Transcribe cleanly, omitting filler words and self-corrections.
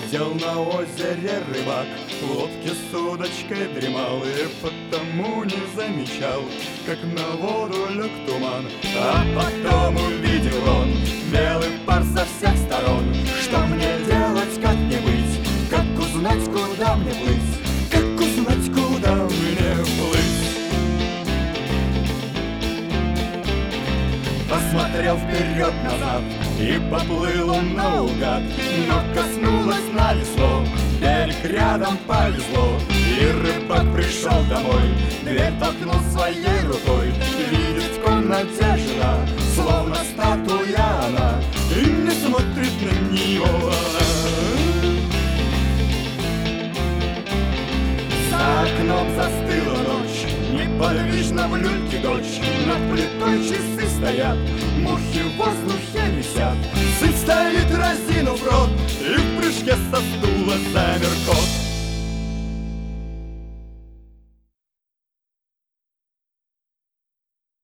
Сидел на озере рыбак, в лодке с удочкой дремал, и потому не замечал, как на воду лег туман. А потом увидел он белый пар со всех сторон. Что мне делать, как мне быть, как узнать, куда мне плыть, как узнать, куда мне плыть? Посмотрел вперед-назад, и поплыл он наугад, но коснулось на весло, берег рядом повезло. И рыбак пришел домой, дверь толкнул своей рукой. Видит в комнате жена, словно статуя она, и не смотрит на него. За окном застыла ночь, неподвижно в люльке дочь. Над плитой часы стоят, мухи в воздухе висят. Сын стоит, разинув рот,